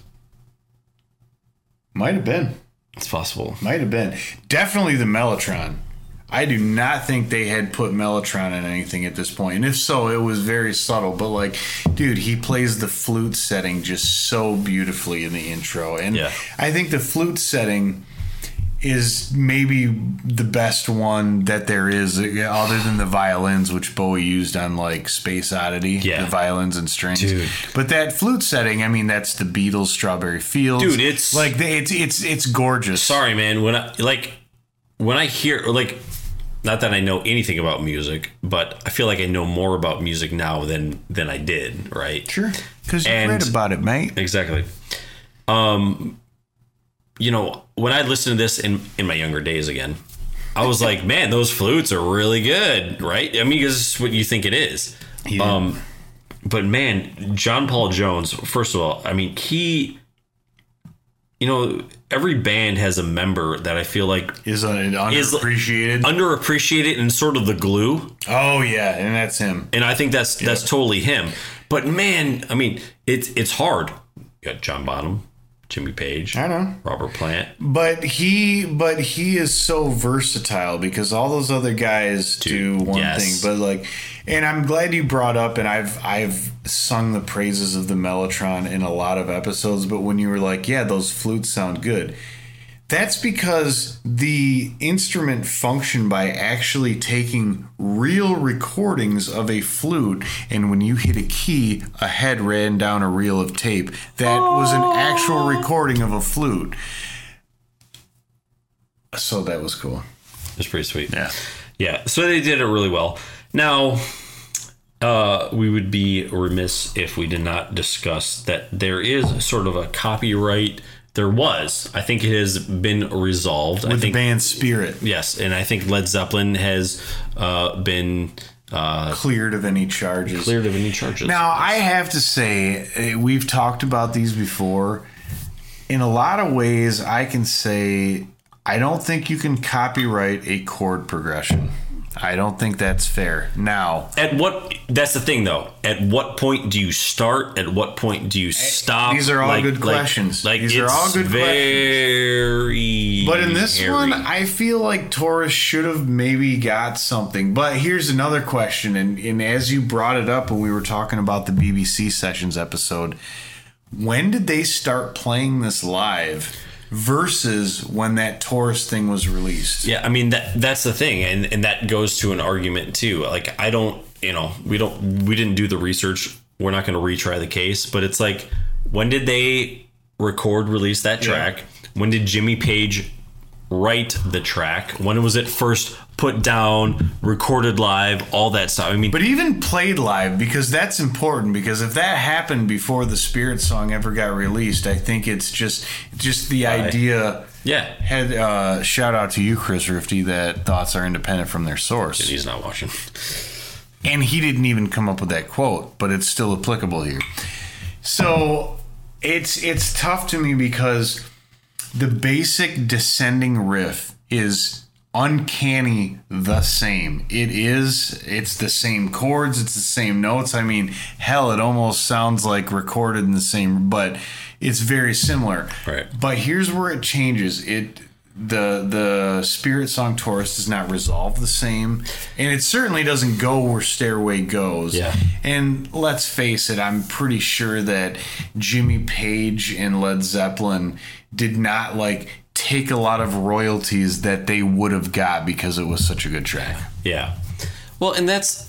S2: Might have been.
S1: It's possible.
S2: Might have been. Definitely the Mellotron. I do not think they had put Mellotron in anything at this point. And if so, it was very subtle. But, like, dude, he plays the flute setting just so beautifully in the intro. And
S1: Yeah.
S2: I think the flute setting is maybe the best one that there is, other than the violins, which Bowie used on, like, Space Oddity.
S1: Yeah.
S2: The violins and strings.
S1: Dude.
S2: But that flute setting, I mean, that's the Beatles' Strawberry Fields.
S1: Dude, it's-
S2: like, it's, it's, it's gorgeous.
S1: Sorry, man. When I, like, when I hear, like, not that I know anything about music, but I feel like I know more about music now than than I did, right?
S2: Sure. Because you
S1: And-
S2: read about it, mate.
S1: Exactly. Um, you know, when I listened to this in, in my younger days again, I was like, man, those flutes are really good, right? I mean, because it's what you think it is.
S2: Yeah.
S1: Um, but man, John Paul Jones, first of all, I mean, he, you know, every band has a member that I feel like
S2: Is an
S1: Is-
S2: underappreciated.
S1: underappreciated and sort of the glue.
S2: oh, yeah. And that's him.
S1: And I think that's that's totally him. But man, I mean, it's it's hard. You got John Bonham, Jimmy Page,
S2: I know.
S1: Robert Plant.
S2: But he but he is so versatile because all those other guys do one
S1: yes.
S2: thing. But like and I'm glad you brought up and I've I've sung the praises of the Mellotron in a lot of episodes, but when you were like, yeah, those flutes sound good. That's because the instrument functioned by actually taking real recordings of a flute, and when you hit a key, a head ran down a reel of tape. That was an actual recording of a flute. So that was cool.
S1: It's pretty sweet.
S2: Yeah.
S1: Yeah. So they did it really well. Now, uh, we would be remiss if we did not discuss that there is sort of a copyright. There was. I think it has been resolved.
S2: With
S1: I think
S2: the band Spirit.
S1: yes, and I think Led Zeppelin has uh, been uh,
S2: Cleared of any charges.
S1: cleared of any charges.
S2: Now, I have to say, eh, we've talked about these before. In a lot of ways, I can say I don't think you can copyright a chord progression. I don't think that's fair. Now,
S1: At what? That's the thing, though. At what point do you start? At what point do you stop?
S2: these are all
S1: Like-
S2: good
S1: like-
S2: questions.
S1: Like
S2: These are
S1: it's
S2: all good
S1: very.
S2: but in this
S1: hairy.
S2: one, I feel like Taurus should have maybe got something. But here's another question, and, and as you brought it up when we were talking about the B B C Sessions episode, when did they start playing this live versus when that Taurus thing was released?
S1: Yeah, I mean that that's the thing, and and that goes to an argument too. Like I don't, you know, we don't, we didn't do the research. We're not going to retry the case, but it's like, when did they record, release that track? When did Jimmy Page write the track, when was it first put down, recorded live, all that stuff. I mean,
S2: but even played live, because that's important, because if that happened before the Spirit song ever got released, I think it's just just the
S1: right.
S2: idea.
S1: Yeah.
S2: Had uh, shout out to you, Chris Rifty, that thoughts are independent from their source.
S1: And he's not watching.
S2: And he didn't even come up with that quote, but it's still applicable here. So it's it's tough to me because the basic descending riff is uncanny the same. It is. It's the same chords. It's the same notes. I mean, hell, it almost sounds like recorded in the same, but it's very similar.
S1: Right.
S2: But here's where it changes. It the the Spirit song Taurus does not resolve the same, and it certainly doesn't go where Stairway goes.
S1: Yeah.
S2: And let's face it, I'm pretty sure that Jimmy Page and Led Zeppelin did not like take a lot of royalties that they would have got because it was such a good track.
S1: Yeah. Well, and that's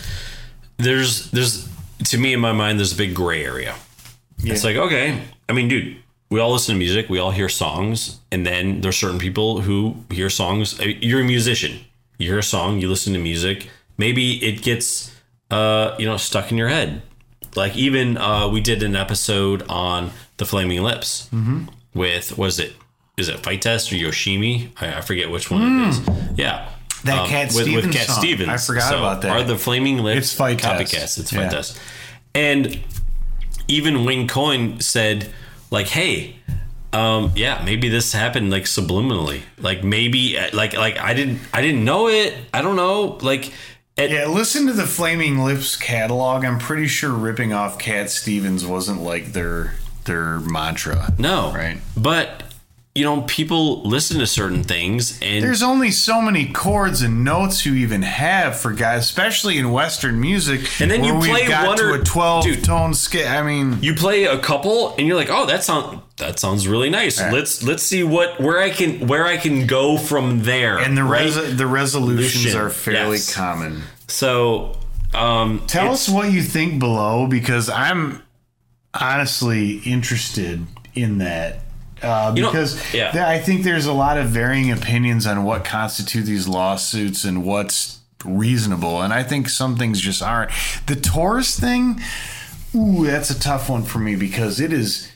S1: there's there's to me in my mind there's a big gray area. Yeah. It's like, okay, I mean, dude, we all listen to music, we all hear songs, and then there's certain people who hear songs. You're a musician. You hear a song, you listen to music, maybe it gets uh, you know, stuck in your head. Like even uh, we did an episode on the Flaming Lips
S2: mm-hmm.
S1: with what is it? Is it Fight Test or Yoshimi? I, I forget which one mm. it is. Yeah.
S2: That um, Cat
S1: with,
S2: Stevens
S1: with Cat
S2: song.
S1: Stevens.
S2: I forgot
S1: so
S2: about that.
S1: Are the Flaming Lips
S2: it's Fight
S1: copycats?
S2: Test.
S1: It's Fight
S2: yeah.
S1: Test. And even Wayne Coyne said, like, hey, um, yeah, maybe this happened like subliminally. Like maybe like like I didn't I didn't know it. I don't know. Like
S2: it, yeah, listen to the Flaming Lips catalog. I'm pretty sure ripping off Cat Stevens wasn't like their their mantra.
S1: No.
S2: Right.
S1: But you know, people listen to certain things, and
S2: there's only so many chords and notes you even have for guys, especially in Western music.
S1: And then you
S2: where
S1: play
S2: we've got
S1: one
S2: to
S1: or
S2: a twelve
S1: dude,
S2: tone scale. I mean,
S1: you play a couple, and you're like, "Oh, that sound that sounds really nice.
S2: Yeah.
S1: Let's let's see what where I can where I can go from there."
S2: And the
S1: right?
S2: res- the resolutions
S1: Lucian.
S2: are fairly
S1: Yes.
S2: common.
S1: So, um,
S2: tell us what you think below, because I'm honestly interested in that. Uh,
S1: You know,
S2: because
S1: yeah.
S2: there, I think there's a lot of varying opinions on what constitute these lawsuits and what's reasonable. And I think some things just aren't. The Taurus thing, ooh, that's a tough one for me, because it is,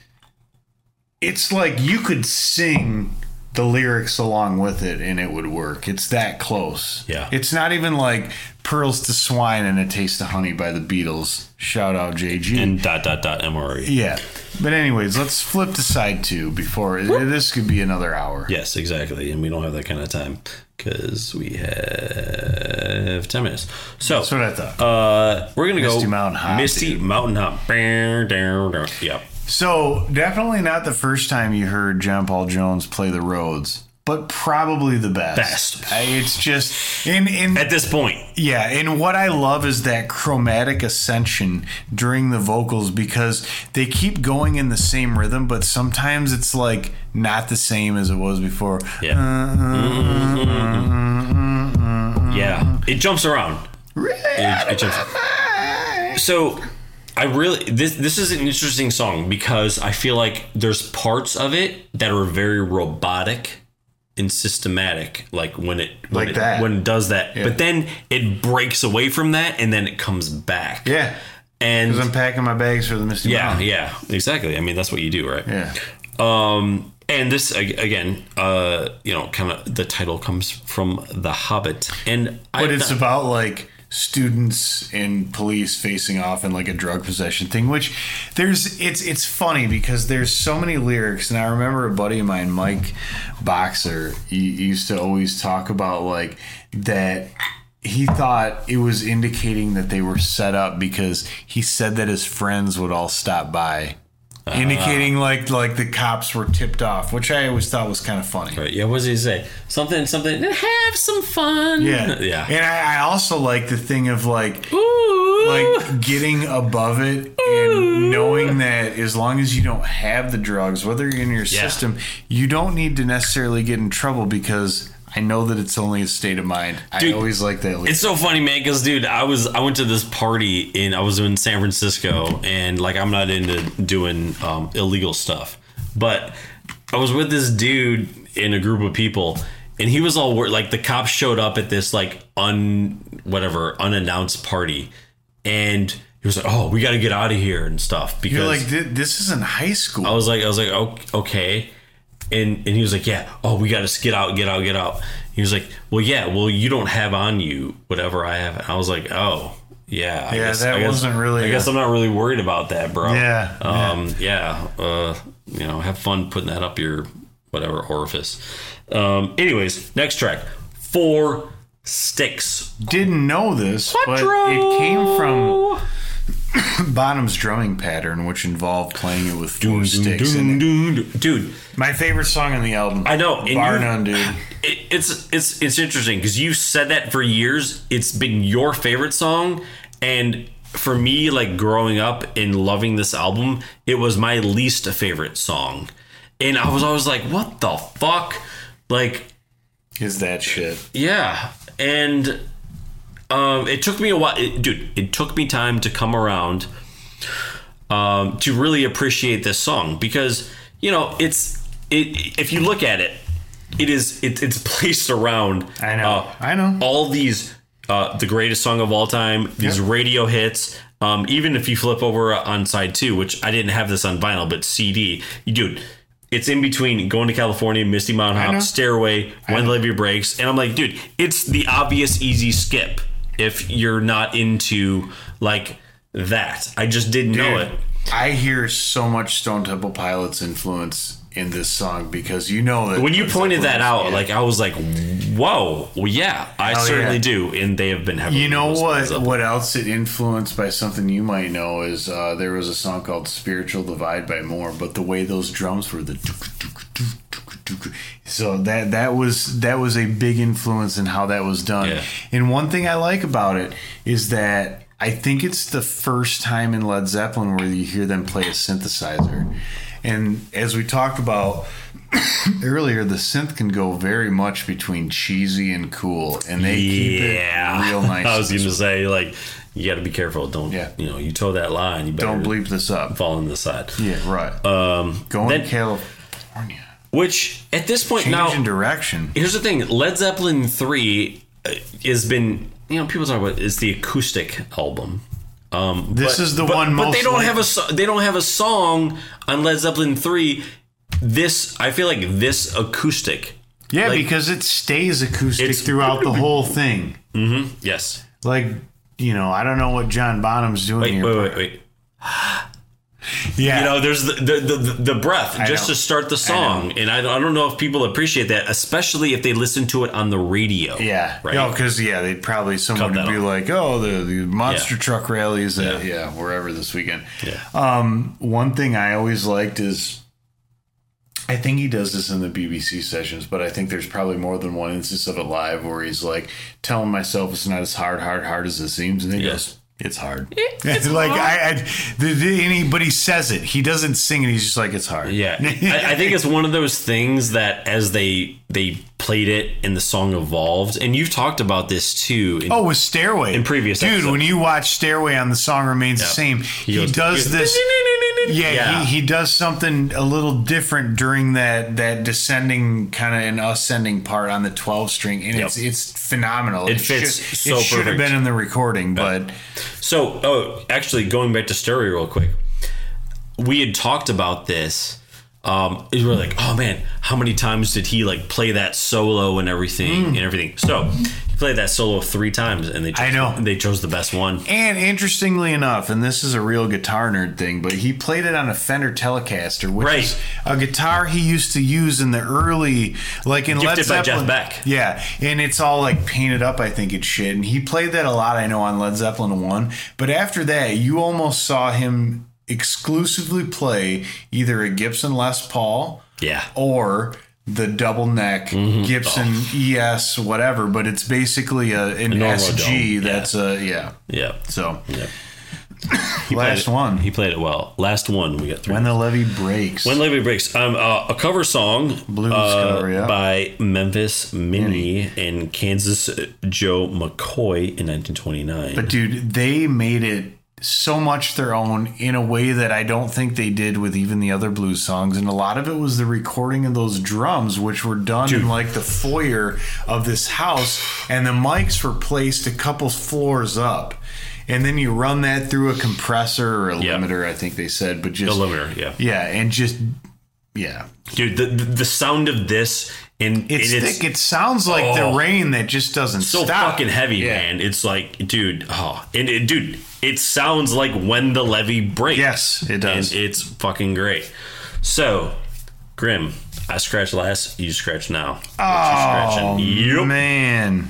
S2: it's like you could sing the lyrics along with it and it would work. It's that close.
S1: Yeah.
S2: It's not even like Pearls to Swine and A Taste of Honey by the Beatles. Shout out J G.
S1: and dot dot dot M R E.
S2: Yeah. But anyways, let's flip to side two before this could be another hour.
S1: Yes, exactly. And we don't have that kind of time because we have ten minutes. So
S2: That's what I thought.
S1: Uh, we're going to go
S2: Misty Mountain Hop,
S1: Misty
S2: dude.
S1: Mountain Hop. Down, down, down. Yep.
S2: So definitely not the first time you heard John Paul Jones play the Rhodes, but probably the best.
S1: Best.
S2: I- It's just in in
S1: At this point.
S2: yeah, and what I love is that chromatic ascension during the vocals, because they keep going in the same rhythm, but sometimes it's like not the same as it was before.
S1: Yeah. Mm-hmm, mm-hmm. Yeah. It jumps around. It, it jumps. So I really this this is an interesting song because I feel like there's parts of it that are very robotic and systematic, like when it when
S2: Like
S1: it,
S2: that.
S1: when it does that,
S2: Yeah.
S1: but then it breaks away from that and then it comes back.
S2: Yeah,
S1: and
S2: because I'm packing my bags for the Misty
S1: yeah,
S2: Mountain.
S1: yeah, exactly. I mean, that's what you do, right?
S2: Yeah.
S1: Um, and this ag- again, uh, you know, kind of the title comes from The Hobbit, and
S2: But
S1: I,
S2: it's about like students and police facing off in like a drug possession thing, which there's it's it's funny because there's so many lyrics. And I remember a buddy of mine, Mike Boxer, he, he used to always talk about like that he thought it was indicating that they were set up because he said that his friends would all stop by, uh, indicating like like the cops were tipped off, which I always thought was kind of funny.
S1: right, yeah. What does he say? Something, something. Have some fun.
S2: Yeah,
S1: yeah.
S2: And I, I also like the thing of like,
S1: Ooh.
S2: like getting above it and knowing that as long as you don't have the drugs, whether you're in your
S1: Yeah.
S2: system, you don't need to necessarily get in trouble because I know that it's only a state of mind.
S1: Dude,
S2: I always like that.
S1: It's so funny, man, because dude, I was I went to this party in I was in San Francisco, and like I'm not into doing um, illegal stuff, but I was with this dude, in a group of people, and he was all wor- like the cops showed up at this like un whatever unannounced party, and he was like, "Oh, we got to get out of here and stuff." Because
S2: you're like, this isn't high school.
S1: I was like, I was like, oh, okay, and and he was like, "Yeah, oh, we got to get out, get out, get out." He was like, "Well, yeah, well, you don't have on you whatever I have." And I was like, "Oh." Yeah, I
S2: yeah,
S1: guess,
S2: that
S1: I guess,
S2: wasn't really.
S1: I guess
S2: a,
S1: I'm not really worried about that, bro.
S2: Yeah,
S1: um, yeah. yeah uh, you know, have fun putting that up your whatever orifice. Um, anyways, next track, Four Sticks.
S2: Didn't know this,
S1: Quattro.
S2: but it came from Bonham's drumming pattern, which involved playing it with four
S1: Dun,
S2: sticks.
S1: dun,
S2: in
S1: dun,
S2: it.
S1: dun. Dude,
S2: My favorite song on the album.
S1: I know, and
S2: bar
S1: you-
S2: none, dude.
S1: It, it's it's it's interesting because you said that for years. It's been your favorite song, and for me, like growing up and loving this album, it was my least favorite song, and I was always like, "What the fuck?" Like,
S2: Is that shit?
S1: yeah, and um, it took me a while, it, dude. It took me time to come around um, to really appreciate this song because you know it's it. If you look at it, it is it, it's placed around.
S2: I know.
S1: uh,
S2: I know.
S1: all these uh, the greatest song of all time. These
S2: Yep.
S1: radio hits. Um, even if you flip over on side two, which I didn't have this on vinyl, but C D, you dude. It's in between Going to California, Misty Mountain
S2: I know.
S1: Hop, Stairway, When the Levee Breaks. And I'm like, dude, it's the obvious easy skip if you're not into like that. I just didn't know it.
S2: I hear so much Stone Temple Pilots influence in this song because you know that
S1: When you pointed that out,
S2: yeah.
S1: like I was like, whoa, well, yeah, I
S2: Hell
S1: certainly
S2: yeah.
S1: do. And they have been having
S2: You know what? What else it influenced by something you might know is uh, there was a song called "Spiritual Divide" by Moore, but the way those drums were the so that that was that was a big influence in how that was done.
S1: Yeah.
S2: And one thing I like about it is that I think it's the first time in Led Zeppelin where you hear them play a synthesizer. And as we talked about earlier, the synth can go very much between cheesy and cool, and they keep
S1: Yeah.
S2: it real nice.
S1: I was going to say, like, you got to be careful. Don't,
S2: Yeah.
S1: you know, you toe that line. You better
S2: Don't bleep this up.
S1: fall on the side.
S2: Yeah, right.
S1: Um,
S2: Going
S1: then-
S2: to California.
S1: Which, at this point
S2: Change
S1: now,
S2: in direction.
S1: here's the thing. Led Zeppelin three uh, has been, you know, people talk about it's the acoustic album. Um,
S2: This
S1: but-
S2: is the
S1: but-
S2: one
S1: but
S2: most
S1: they don't
S2: like-
S1: have a so- they don't have a song on Led Zeppelin three. This I feel like this acoustic.
S2: Yeah,
S1: like-
S2: because it stays acoustic
S1: It's-
S2: throughout the whole thing.
S1: Yes.
S2: Like, you know, I don't know what John Bonham's doing
S1: Wait,
S2: here.
S1: wait,
S2: but-
S1: wait, wait.
S2: Yeah.
S1: You know, there's the the, the, the breath just
S2: know.
S1: to start the song, and I, I don't know if people appreciate that, especially if they listen to it on the radio.
S2: Yeah,
S1: right.
S2: No, because yeah, they'd probably someone
S1: Cut
S2: would
S1: that
S2: be
S1: off.
S2: like, "Oh, the, the monster
S1: Yeah.
S2: truck rallies, at,
S1: Yeah.
S2: yeah. wherever this weekend."
S1: Yeah.
S2: Um, one thing I always liked is, I think he does this in the B B C sessions, but I think there's probably more than one instance of it live where he's like telling myself it's not as hard, hard, hard as it seems, and he
S1: Yes.
S2: goes, "It's hard."
S1: It's
S2: like
S1: hard.
S2: I, I the, the, and he, but he says it. He doesn't sing it. He's just like, "It's hard."
S1: Yeah, I, I think it's one of those things that as they they played it and the song evolved, and you've talked about this too. In,
S2: Oh, with Stairway.
S1: In previous
S2: Dude,
S1: episodes.
S2: when you watch Stairway on The Song Remains the Same, he,
S1: goes-
S2: does
S1: he goes,
S2: this. Yeah,
S1: Yeah.
S2: He, he does something a little different during that that descending kind of an ascending part on the twelve string, and
S1: Yep.
S2: it's it's phenomenal.
S1: It fits
S2: should,
S1: so
S2: It should have
S1: perfect.
S2: been in the recording, but
S1: So, oh, actually, going back to Stereo real quick, we had talked about this. Um, we were like, oh man, how many times did he like play that solo and everything
S2: Mm.
S1: and everything? So he played that solo three times, and they chose,
S2: I know.
S1: they chose the best one.
S2: and interestingly enough, and this is a real guitar nerd thing, but he played it on a Fender Telecaster, which
S1: Right.
S2: is a guitar he used to use in the early, like in Led
S1: Gifted by Jeff
S2: Zeppelin.
S1: Beck.
S2: Yeah, and it's all like painted up, I think, and shit. And he played that a lot, I know, on Led Zeppelin one. But after that, you almost saw him exclusively play either a Gibson Les Paul
S1: Yeah.
S2: or the double neck
S1: Mm-hmm.
S2: Gibson
S1: Oh.
S2: E S whatever, but it's basically a, an
S1: normal
S2: S G
S1: dome, yeah.
S2: that's a, yeah.
S1: Yeah.
S2: So,
S1: Yeah. He played
S2: last
S1: it-
S2: one.
S1: He played it well. Last one, we got three.
S2: When the Levee Breaks.
S1: When Levee Breaks, um, uh, a cover song
S2: Blues
S1: uh,
S2: cover, yeah.
S1: by Memphis Minnie and Kansas Joe McCoy in nineteen twenty-nine.
S2: But dude, they made it so much their own in a way that I don't think they did with even the other blues songs. And a lot of it was the recording of those drums, which were done Dude. in like the foyer of this house, and the mics were placed a couple floors up. And then you run that through a compressor or a yep. limiter, I think they said, but just
S1: a limiter, yeah,
S2: yeah, and just yeah,
S1: dude, the the sound of this. And
S2: it's,
S1: it's
S2: thick. It sounds like oh, the rain that just doesn't
S1: so
S2: stop.
S1: So fucking heavy, yeah. man. It's like, dude, oh, and it, dude, it sounds like When the Levee Breaks.
S2: Yes, it does.
S1: And it's fucking great. So, Grim, I scratched last. You scratch now.
S2: Oh yep. man,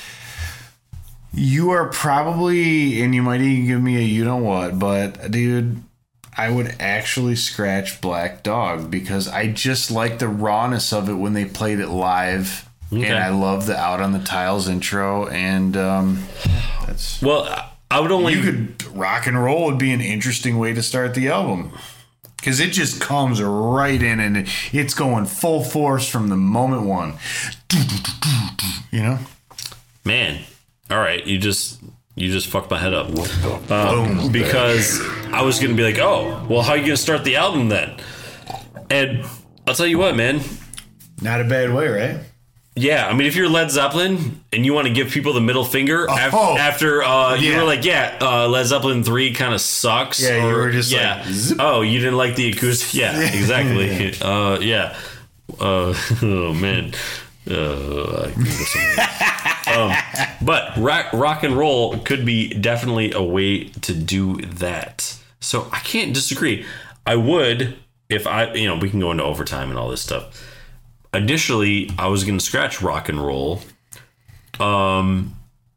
S2: you are probably, and you might even give me a you know what, but dude. I would actually scratch Black Dog because I just like the rawness of it when they played it live. Okay. And I love the Out on the Tiles intro. And um, that's.
S1: Well, I would only.
S2: You could. Rock and Roll would be an interesting way to start the album. Because it just comes right in and it's going full force from the moment one. You know?
S1: Man. All right. You just. You just fucked my head up. Um, because I was going to be like, oh, well, how are you going to start the album then? And I'll tell you what, man.
S2: Not a bad way, right?
S1: Yeah. I mean, if you're Led Zeppelin and you want to give people the middle finger
S2: oh,
S1: af- after uh, you
S2: yeah.
S1: were like, yeah, uh, Led Zeppelin three kind of sucks.
S2: Yeah,
S1: or,
S2: you were just
S1: yeah.
S2: like, zip.
S1: Oh, you didn't like the acoustic? Yeah, exactly. uh, yeah. Uh, oh, man. Uh, um, but rock, rock and roll could be definitely a way to do that. So I can't disagree. I would, if I, you know, we can go into overtime and all this stuff. Initially, I was going to scratch rock and roll. Um,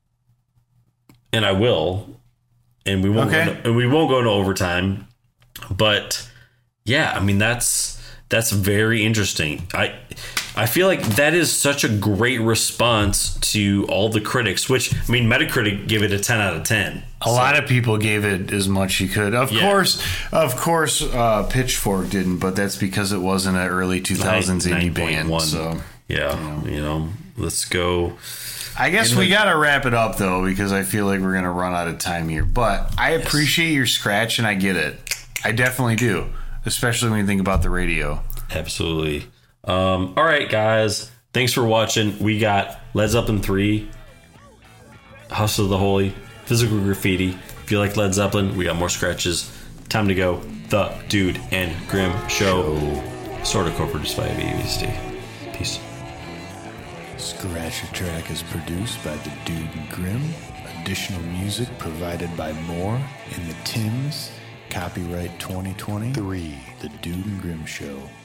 S1: and I will, and we won't,
S2: okay.
S1: go into, and we won't go into overtime. But yeah, I mean, that's, that's very interesting. I, I feel like that is such a great response to all the critics, which, I mean, Metacritic gave it a ten out of ten.
S2: A so. lot of people gave it as much you could. Of yeah. course, of course, uh, Pitchfork didn't, but that's because it wasn't an early two thousands indie band. So,
S1: yeah, you know. you know, let's go.
S2: I guess we got to wrap it up, though, because I feel like we're going to run out of time here. But I yes. appreciate your scratch, and I get it. I definitely do, especially when you think about the radio.
S1: Absolutely. Um, all right, guys. Thanks for watching. We got Led Zeppelin three, House of the Holy, Physical Graffiti. If you like Led Zeppelin, we got more scratches. Time to go. The Dude and Grim Show. Sort of co-produced by A B V S D. Peace.
S3: Scratch a Track is produced by The Dude and Grim. Additional music provided by Moore and the Tims. Copyright twenty twenty-three. The Dude and Grim Show.